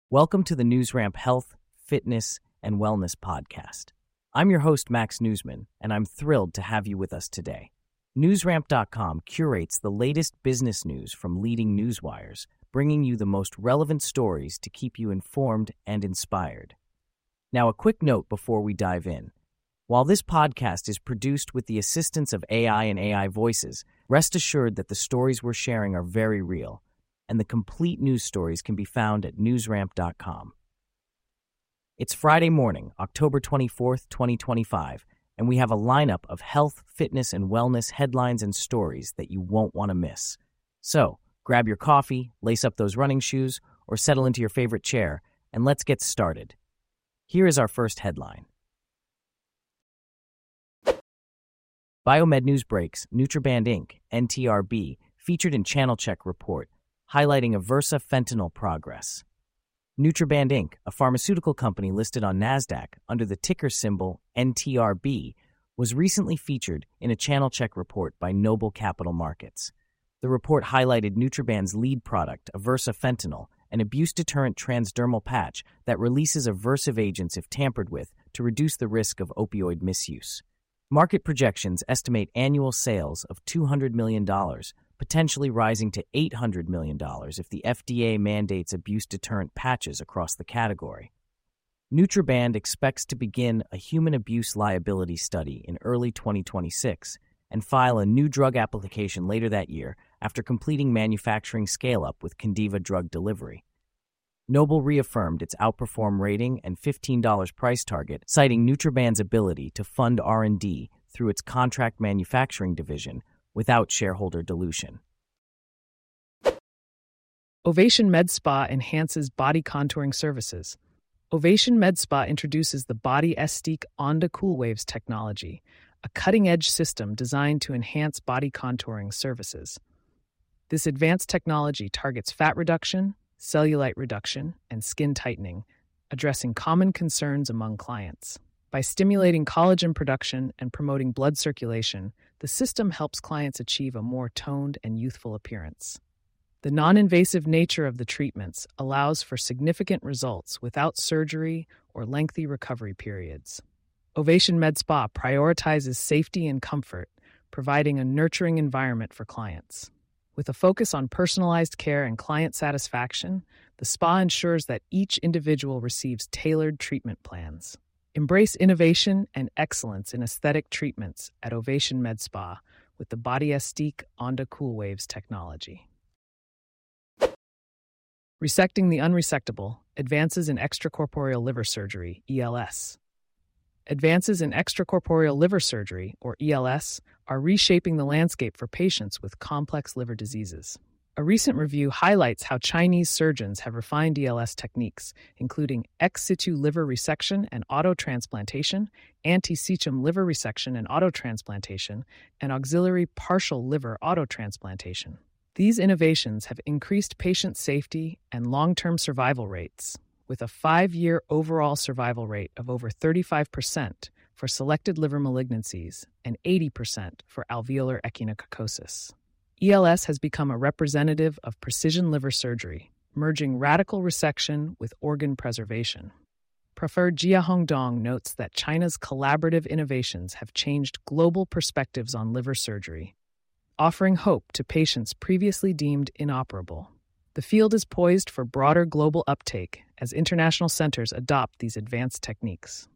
Welcome to the NewsRamp Health, Fitness, and Wellness Podcast. I'm your host, Max Newsman, and I'm thrilled to have you with us today. NewsRamp.com curates the latest business news from leading newswires, bringing you the most relevant stories to keep you informed and inspired. Now, a quick note before we dive in. While this podcast is produced with the assistance of AI and AI voices, rest assured that the stories we're sharing are very real, and the complete news stories can be found at newsramp.com. It's Friday morning, October 24th, 2025, and we have a lineup of health, fitness, and wellness headlines and stories that you won't want to miss. So, grab your coffee, lace up those running shoes, or settle into your favorite chair, and let's get started. Here is our first headline. Biomed News breaks Nutraband Inc., NTRB, featured in Channel Check report, highlighting Aversa fentanyl progress. Nutraband Inc., a pharmaceutical company listed on NASDAQ under the ticker symbol NTRB, was recently featured in a Channel Check report by Noble Capital Markets. The report highlighted Nutraband's lead product, Aversa fentanyl, an abuse-deterrent transdermal patch that releases aversive agents if tampered with to reduce the risk of opioid misuse. Market projections estimate annual sales of $200 million, potentially rising to $800 million if the FDA mandates abuse-deterrent patches across the category. Nutraband expects to begin a human abuse liability study in early 2026 and file a new drug application later that year after completing manufacturing scale-up with Condiva Drug Delivery. Noble reaffirmed its outperform rating and $15 price target, citing Nutraband's ability to fund R&D through its contract manufacturing division without shareholder dilution. Ovation Med Spa enhances body contouring services. Ovation Med Spa introduces the Body Estique Onda Cool Waves technology, a cutting-edge system designed to enhance body contouring services. This advanced technology targets fat reduction, cellulite reduction, and skin tightening, addressing common concerns among clients. By stimulating collagen production and promoting blood circulation, the system helps clients achieve a more toned and youthful appearance. The non-invasive nature of the treatments allows for significant results without surgery or lengthy recovery periods. Ovation Med Spa prioritizes safety and comfort, providing a nurturing environment for clients. With a focus on personalized care and client satisfaction, the spa ensures that each individual receives tailored treatment plans. Embrace innovation and excellence in aesthetic treatments at Ovation Med Spa with the Body Estique Onda Cool Waves technology. Resecting the unresectable, advances in extracorporeal liver surgery, ELS. Advances in extracorporeal liver surgery, or ELS, are reshaping the landscape for patients with complex liver diseases. A recent review highlights how Chinese surgeons have refined ELS techniques, including ex situ liver resection and autotransplantation, anti-cecum liver resection and autotransplantation, and auxiliary partial liver autotransplantation. These innovations have increased patient safety and long-term survival rates, with a 5-year overall survival rate of over 35% for selected liver malignancies and 80% for alveolar echinococcosis. ELS has become a representative of precision liver surgery, merging radical resection with organ preservation. Preferred Jia Hongdong notes that China's collaborative innovations have changed global perspectives on liver surgery, offering hope to patients previously deemed inoperable. The field is poised for broader global uptake as international centers adopt these advanced techniques.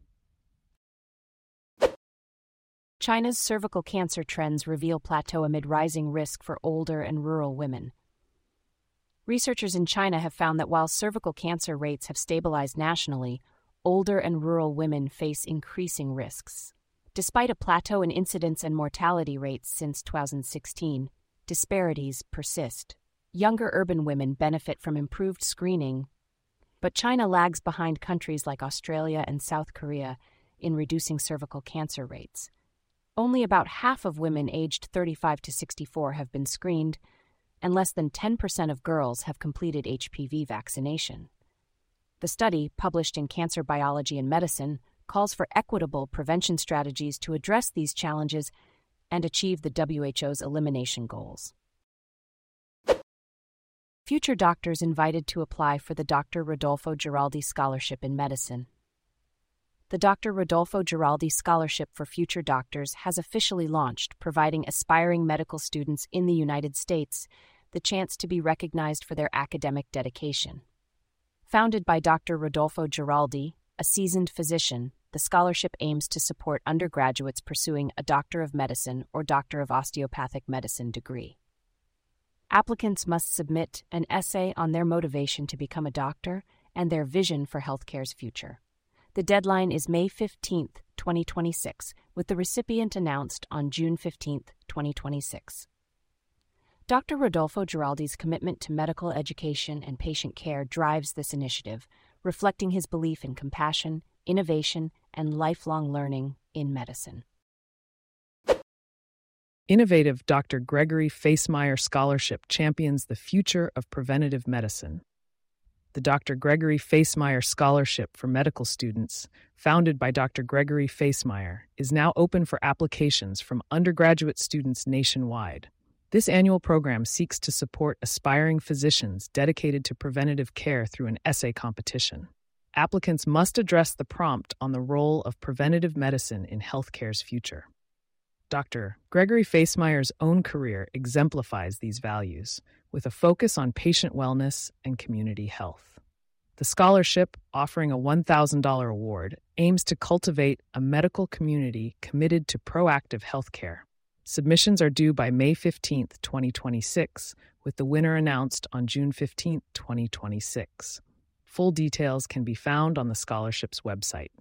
China's cervical cancer trends reveal plateau amid rising risk for older and rural women. Researchers in China have found that while cervical cancer rates have stabilized nationally, older and rural women face increasing risks. Despite a plateau in incidence and mortality rates since 2016, disparities persist. Younger urban women benefit from improved screening, but China lags behind countries like Australia and South Korea in reducing cervical cancer rates. Only about half of women aged 35 to 64 have been screened, and less than 10% of girls have completed HPV vaccination. The study, published in Cancer Biology and Medicine, calls for equitable prevention strategies to address these challenges and achieve the WHO's elimination goals. Future doctors invited to apply for the Dr. Rodolfo Giraldi Scholarship in Medicine. The Dr. Rodolfo Giraldi Scholarship for Future Doctors has officially launched, providing aspiring medical students in the United States the chance to be recognized for their academic dedication. Founded by Dr. Rodolfo Giraldi, a seasoned physician, the scholarship aims to support undergraduates pursuing a Doctor of Medicine or Doctor of Osteopathic Medicine degree. Applicants must submit an essay on their motivation to become a doctor and their vision for healthcare's future. The deadline is May 15, 2026, with the recipient announced on June 15, 2026. Dr. Rodolfo Giraldi's commitment to medical education and patient care drives this initiative, reflecting his belief in compassion, innovation, and lifelong learning in medicine. Innovative Dr. Gregory Facemeyer Scholarship champions the future of preventative medicine. The Dr. Gregory Facemeyer Scholarship for Medical Students, founded by Dr. Gregory Facemeyer, is now open for applications from undergraduate students nationwide. This annual program seeks to support aspiring physicians dedicated to preventative care through an essay competition. Applicants must address the prompt on the role of preventative medicine in healthcare's future. Dr. Gregory Facemeyer's own career exemplifies these values, with a focus on patient wellness and community health. The scholarship, offering a $1,000 award, aims to cultivate a medical community committed to proactive healthcare. Submissions are due by May 15, 2026, with the winner announced on June 15, 2026. Full details can be found on the scholarship's website.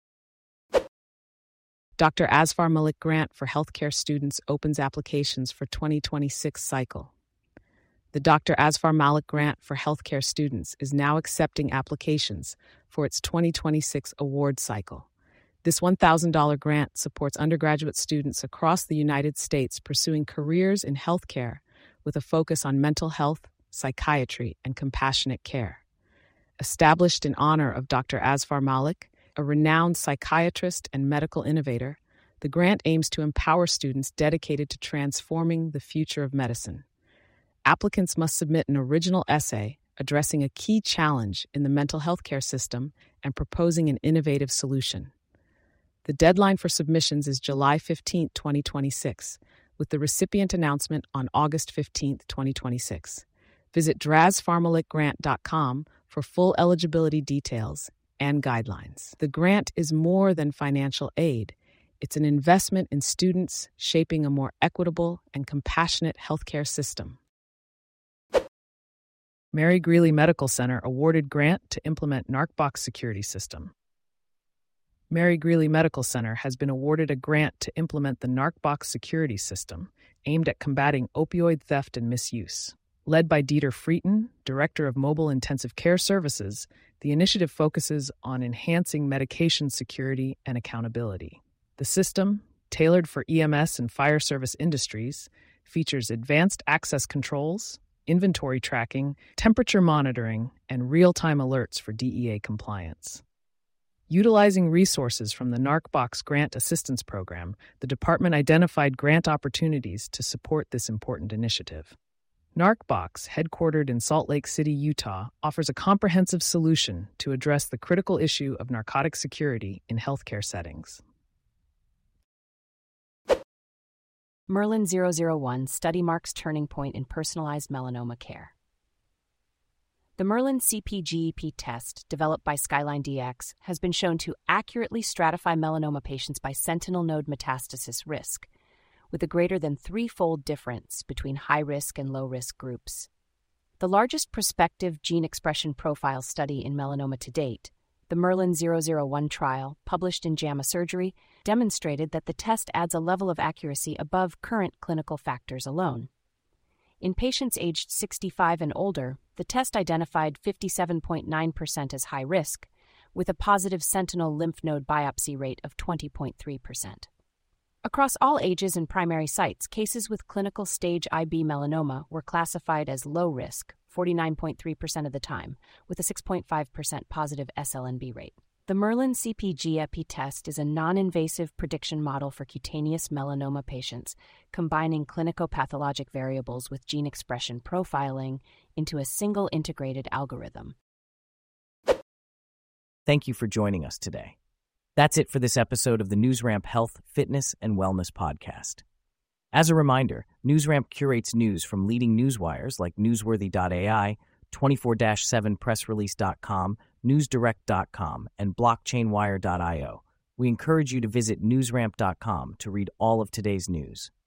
Dr. Asfar Malik Grant for Healthcare Students opens applications for 2026 cycle. The Dr. Asfar Malik Grant for Healthcare Students is now accepting applications for its 2026 award cycle. This $1,000 grant supports undergraduate students across the United States pursuing careers in healthcare with a focus on mental health, psychiatry, and compassionate care. Established in honor of Dr. Asfar Malik, a renowned psychiatrist and medical innovator, the grant aims to empower students dedicated to transforming the future of medicine. Applicants must submit an original essay addressing a key challenge in the mental health care system and proposing an innovative solution. The deadline for submissions is July 15, 2026, with the recipient announcement on August 15, 2026. Visit drazfarmalikgrant.com for full eligibility details and guidelines. The grant is more than financial aid. It's an investment in students shaping a more equitable and compassionate healthcare system. Mary Greeley Medical Center awarded grant to implement NARCBOX security system. Mary Greeley Medical Center has been awarded a grant to implement the NARCBOX security system aimed at combating opioid theft and misuse. Led by Dieter Frieten, Director of Mobile Intensive Care Services, the initiative focuses on enhancing medication security and accountability. The system, tailored for EMS and fire service industries, features advanced access controls, inventory tracking, temperature monitoring, and real-time alerts for DEA compliance. Utilizing resources from the NARCBOX Grant Assistance Program, the department identified grant opportunities to support this important initiative. NARCBOX, headquartered in Salt Lake City, Utah, offers a comprehensive solution to address the critical issue of narcotic security in healthcare settings. Merlin 001 study marks turning point in personalized melanoma care. The Merlin CpGEP test, developed by Skyline DX, has been shown to accurately stratify melanoma patients by sentinel node metastasis risk, with a greater than threefold difference between high-risk and low-risk groups. The largest prospective gene expression profile study in melanoma to date, the Merlin 001 trial, published in JAMA Surgery, demonstrated that the test adds a level of accuracy above current clinical factors alone. In patients aged 65 and older, the test identified 57.9% as high risk, with a positive sentinel lymph node biopsy rate of 20.3%. Across all ages and primary sites, cases with clinical stage IB melanoma were classified as low risk 49.3% of the time, with a 6.5% positive SLNB rate. The Merlin CpGEP test is a non-invasive prediction model for cutaneous melanoma patients, combining clinicopathologic variables with gene expression profiling, into a single integrated algorithm. Thank you for joining us today. That's it for this episode of the NewsRamp Health, Fitness, and Wellness podcast. As a reminder, NewsRamp curates news from leading newswires like Newsworthy.ai, 24/7pressrelease.com, NewsDirect.com, and BlockchainWire.io. We encourage you to visit newsramp.com to read all of today's news.